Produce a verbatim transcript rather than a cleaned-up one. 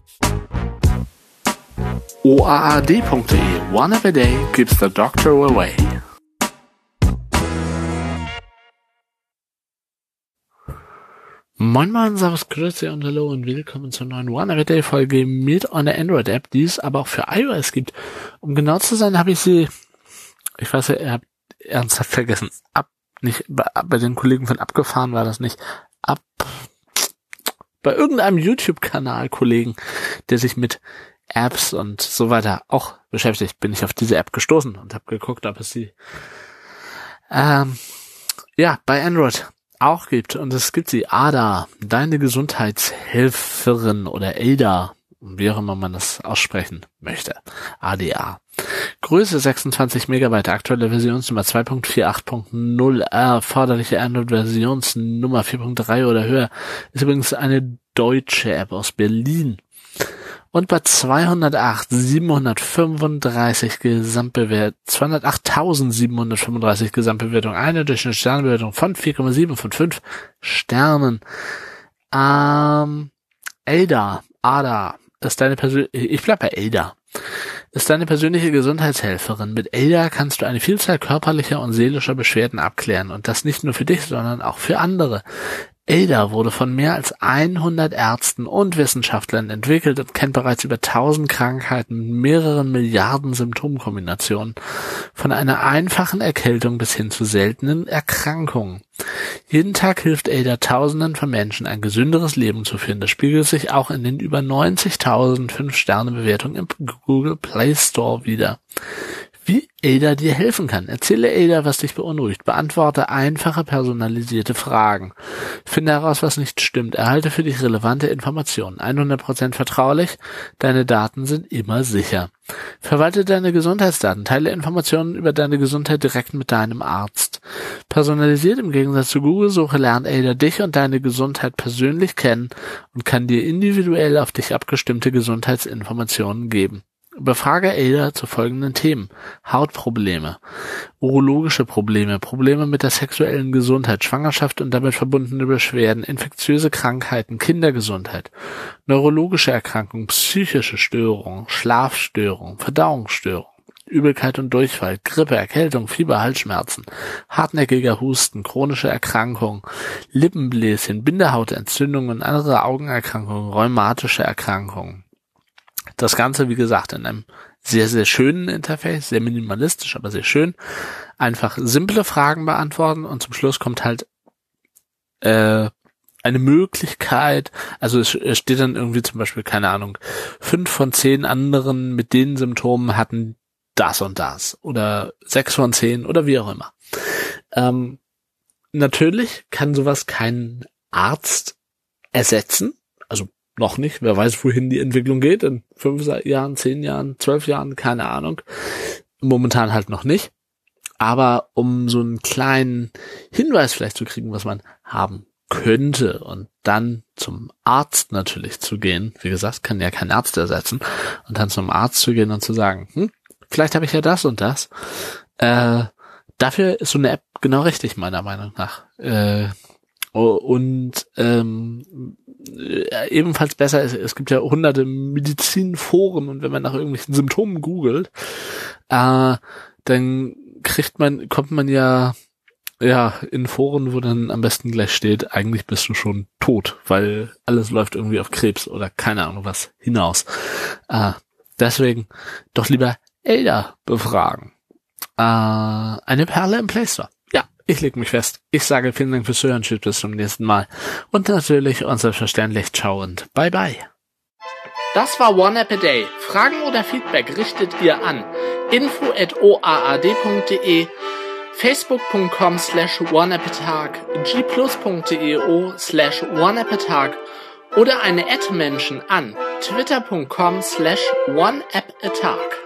O A A D punkt de. One app a day keeps the doctor away. Moin moin, servus, grüße und hallo und willkommen zur neuen One App a Day Folge mit einer Android-App, die es aber auch für iOS gibt. Um genau zu sein, habe ich sie, ich weiß ja, ihr habt ernsthaft vergessen, ab, nicht, bei, bei den Kollegen von Abgefahren war das nicht, ab, bei irgendeinem YouTube-Kanal-Kollegen, der sich mit Apps und so weiter auch beschäftigt, bin ich auf diese App gestoßen und habe geguckt, ob es sie, ähm, ja, bei Android auch gibt. Und es gibt sie, Ada, deine Gesundheitshelferin oder Ada, wie auch immer man das aussprechen möchte. A D A. Größe sechsundzwanzig Megabyte, aktuelle Versionsnummer zwei Punkt acht Punkt null, erforderliche Android-Versionsnummer vier Punkt drei oder höher. Ist übrigens eine deutsche App aus Berlin. Und bei zweihundertacht siebenhundertfünfunddreißig Gesamtbewertung, zweihundertachttausendsiebenhundertfünfunddreißig Gesamtbewertung, eine durchschnittliche Sternbewertung von vier Komma sieben von fünf Sternen. Ähm, Ada, Ada, ist deine persönliche, ich bleib bei Ada, ist deine persönliche Gesundheitshelferin. Mit Ada kannst du eine Vielzahl körperlicher und seelischer Beschwerden abklären und das nicht nur für dich, sondern auch für andere. Ada wurde von mehr als hundert Ärzten und Wissenschaftlern entwickelt und kennt bereits über tausend Krankheiten mit mehreren Milliarden Symptomkombinationen, von einer einfachen Erkältung bis hin zu seltenen Erkrankungen. Jeden Tag hilft Ada Tausenden von Menschen, ein gesünderes Leben zu führen. Das spiegelt sich auch in den über neunzigtausend fünf Sterne Bewertungen im Google Play Store wider. Wie Ada dir helfen kann. Erzähle Ada, was dich beunruhigt. Beantworte einfache, personalisierte Fragen. Finde heraus, was nicht stimmt. Erhalte für dich relevante Informationen. hundert Prozent vertraulich. Deine Daten sind immer sicher. Verwalte deine Gesundheitsdaten. Teile Informationen über deine Gesundheit direkt mit deinem Arzt. Personalisiert im Gegensatz zu Google-Suche lernt Ada dich und deine Gesundheit persönlich kennen und kann dir individuell auf dich abgestimmte Gesundheitsinformationen geben. Befrage Ada zu folgenden Themen: Hautprobleme, urologische Probleme, Probleme mit der sexuellen Gesundheit, Schwangerschaft und damit verbundene Beschwerden, infektiöse Krankheiten, Kindergesundheit, neurologische Erkrankungen, psychische Störungen, Schlafstörungen, Verdauungsstörungen, Übelkeit und Durchfall, Grippe, Erkältung, Fieber, Halsschmerzen, hartnäckiger Husten, chronische Erkrankungen, Lippenbläschen, Bindehautentzündungen und andere Augenerkrankungen, rheumatische Erkrankungen. Das Ganze, wie gesagt, in einem sehr, sehr schönen Interface, sehr minimalistisch, aber sehr schön. Einfach simple Fragen beantworten und zum Schluss kommt halt äh, eine Möglichkeit, also es, es steht dann irgendwie zum Beispiel, keine Ahnung, fünf von zehn anderen mit den Symptomen hatten das und das oder sechs von zehn oder wie auch immer. Ähm, natürlich kann sowas kein Arzt ersetzen, also noch nicht, wer weiß, wohin die Entwicklung geht, in fünf Jahren, zehn Jahren, zwölf Jahren, keine Ahnung. Momentan halt noch nicht. Aber um so einen kleinen Hinweis vielleicht zu kriegen, was man haben könnte und dann zum Arzt natürlich zu gehen, wie gesagt, kann ja kein Arzt ersetzen, und dann zum Arzt zu gehen und zu sagen, hm, vielleicht habe ich ja das und das. Äh, dafür ist so eine App genau richtig, meiner Meinung nach. Äh, Und ähm, ebenfalls besser ist, es gibt ja hunderte Medizinforen, und wenn man nach irgendwelchen Symptomen googelt, äh, dann kriegt man, kommt man ja ja in Foren, wo dann am besten gleich steht, eigentlich bist du schon tot, weil alles läuft irgendwie auf Krebs oder keine Ahnung was hinaus. Äh, deswegen doch lieber Ada befragen. Äh, eine Perle im Play Store. Ich leg mich fest. Ich sage vielen Dank fürs Hören. Tschüss, bis zum nächsten Mal. Und natürlich und selbstverständlich ciao und bye bye. Das war One App a Day. Fragen oder Feedback richtet ihr an info at o a a d punkt de, facebook punkt com slash oneappatag, g plus punkt de o slash oneappatag oder eine Ad-Menschen an twitter punkt com slash oneappatag.